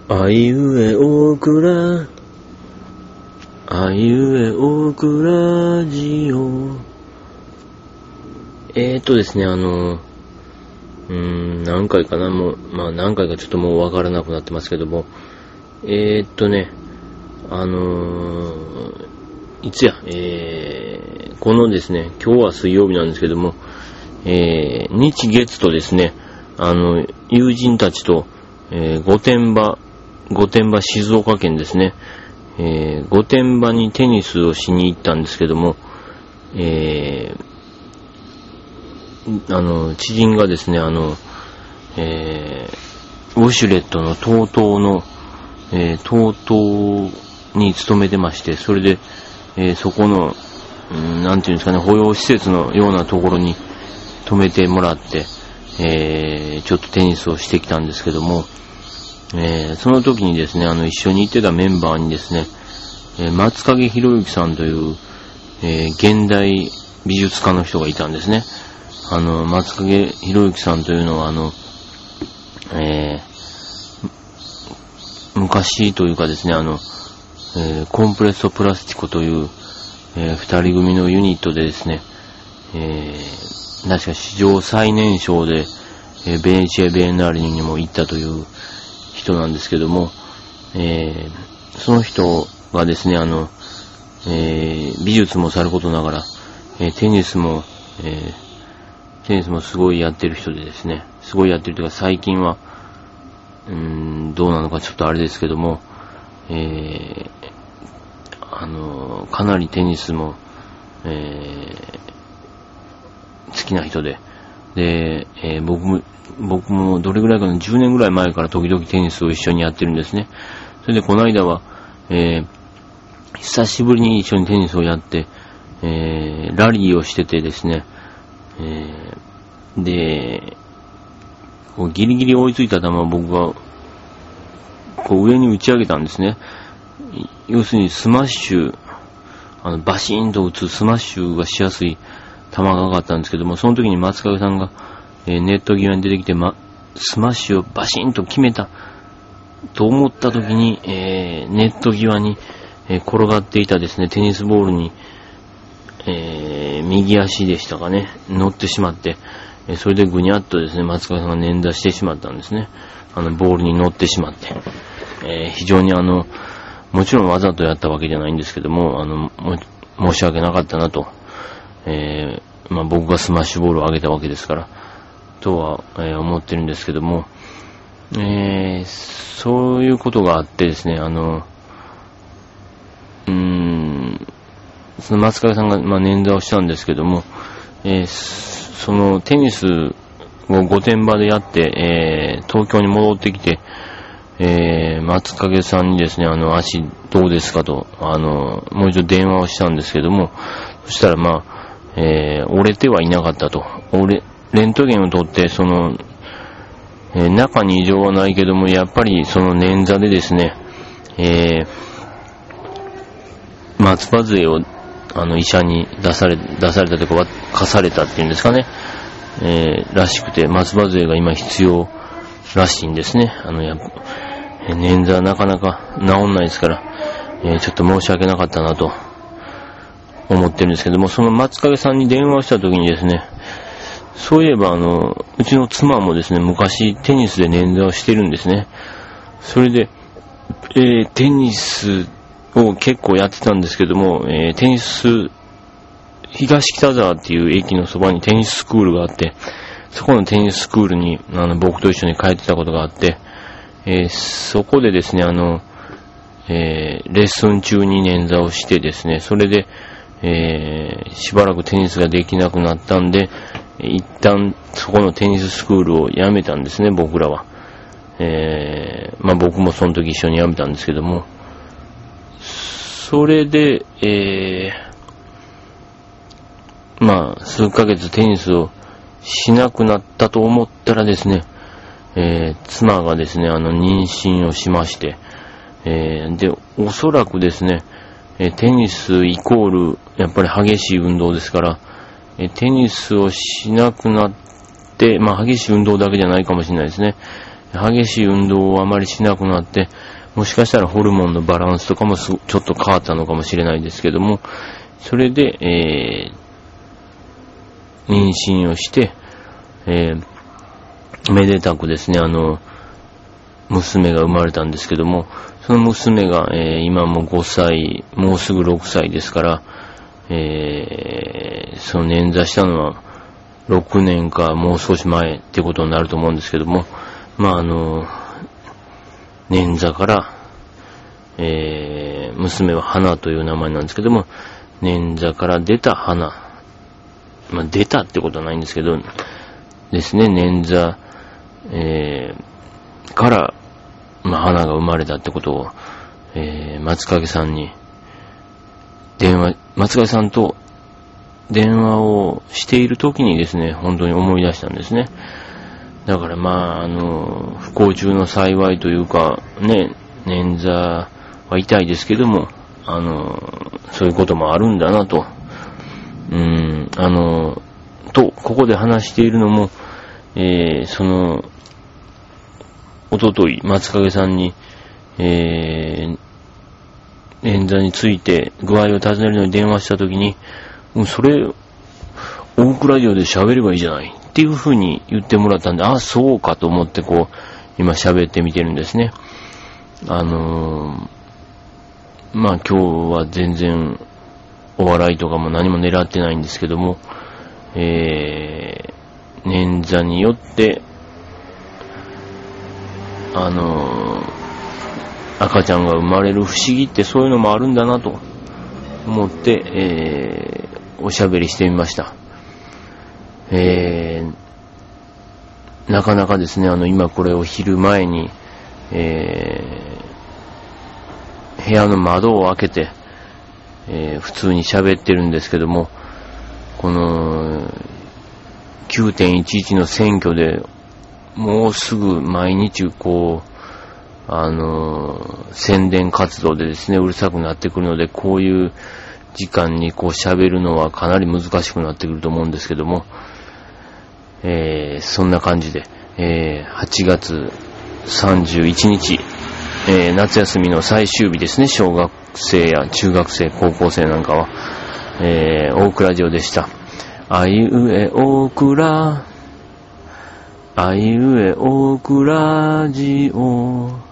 あいうえおくら、あいうえおくラジオ。ですね、何回かな、もう、何回かちょっともうわからなくなってますけども、いつや、このですね、今日は水曜日なんですけども、日月とですね、友人たちと、御殿場静岡県ですね、御殿場にテニスをしに行ったんですけども、知人がですね、ウォシュレットの TOTO の、TOTO に勤めてまして、それで、そこの、なんていうんですかね、保養施設のようなところに泊めてもらって、ちょっとテニスをしてきたんですけども、その時にですね、一緒に行ってたメンバーにですね、松影博之さんという、現代美術家の人がいたんですね。松影博之さんというのは、昔というかですね、コンプレッソプラスティコという、二人組のユニットでですね、確か史上最年少で、ベネチア・ビエンナーレにも行ったという人なんですけども、その人がですね、美術もさることながら、テニスもすごいやってる人でですね、すごいやってるというか最近は、どうなのかちょっとあれですけども、かなりテニスも、好きな人で、僕もどれぐらいかな、10年ぐらい前から時々テニスを一緒にやってるんですね。それでこの間は、久しぶりに一緒にテニスをやって、ラリーをしててですね、で、こうギリギリ追いついた球を僕がこう上に打ち上げたんですね。要するにスマッシュ、バシーンと打つスマッシュがしやすい球がかかったんですけども、その時に松影さんが、ネット際に出てきて、スマッシュをバシーンと決めたと思った時に、ネット際に、転がっていたですね、テニスボールに、右足でしたかね、乗ってしまって、それでぐにゃっとですね、松影さんが捻挫してしまったんですね。ボールに乗ってしまって。非常にもちろんわざとやったわけじゃないんですけども、申し訳なかったなと。僕がスマッシュボールを上げたわけですから、とは、思ってるんですけども、そういうことがあってですね、その松影さんが、捻挫をしたんですけども、そのテニスを御殿場でやって、東京に戻ってきて、松影さんにですね、足どうですかと、もう一度電話をしたんですけども、そしたら折れてはいなかったと。レントゲンを取って、中に異常はないけども、やっぱりその捻挫でですね、松葉杖を医者に出されたというか、課されたっていうんですかね、らしくて、松葉杖が今必要らしいんですね。捻挫はなかなか治んないですから、ちょっと申し訳なかったなと思ってるんですけども、その松影さんに電話をした時にですね、そういえばうちの妻もですね、昔テニスで捻挫をしてるんですね。それで、テニスを結構やってたんですけども、東北沢っていう駅のそばにテニススクールがあって、そこのテニススクールに僕と一緒に通ってたことがあって、そこでですね、レッスン中に捻挫をしてですね、それで、しばらくテニスができなくなったんで、一旦そこのテニススクールを辞めたんですね、僕らは。僕もその時一緒に辞めたんですけども、それで、数ヶ月テニスをしなくなったと思ったらですね、妻がですね、妊娠をしまして、で、おそらくですね、テニスイコール、やっぱり激しい運動ですから、テニスをしなくなって、激しい運動だけじゃないかもしれないですね。 激しい運動をあまりしなくなって、もしかしたらホルモンのバランスとかもちょっと変わったのかもしれないですけども、それで、妊娠をして、めでたくですね、娘が生まれたんですけども、その娘が、今も5歳、もうすぐ6歳ですから、その捻挫したのは6年かもう少し前ってことになると思うんですけども、捻挫から、娘は花という名前なんですけども、捻挫から出た花、出たってことはないんですけどですね、捻挫、から、花が生まれたってことを、松影さんに松影さんと電話をしている時にですね、本当に思い出したんですね。だから不幸中の幸いというか、ね、捻挫は痛いですけども、そういうこともあるんだなと。ここで話しているのも、おととい、松影さんに、捻挫について具合を尋ねるのに電話したときに、それ、大倉ラジオで喋ればいいじゃないっていう風に言ってもらったんで、そうかと思って今喋ってみてるんですね。今日は全然お笑いとかも何も狙ってないんですけども、捻挫によって、赤ちゃんが生まれる不思議ってそういうのもあるんだなと思って、おしゃべりしてみました。なかなかですね、今これを昼前に、部屋の窓を開けて、普通に喋ってるんですけども、この 9.11 の選挙でもうすぐ毎日宣伝活動でですね、うるさくなってくるので、こういう時間に喋るのはかなり難しくなってくると思うんですけども、そんな感じで、8月31日、夏休みの最終日ですね、小学生や中学生、高校生なんかは、大倉ラジオでした。あいうえ大倉、あいうえ大倉ラジオ。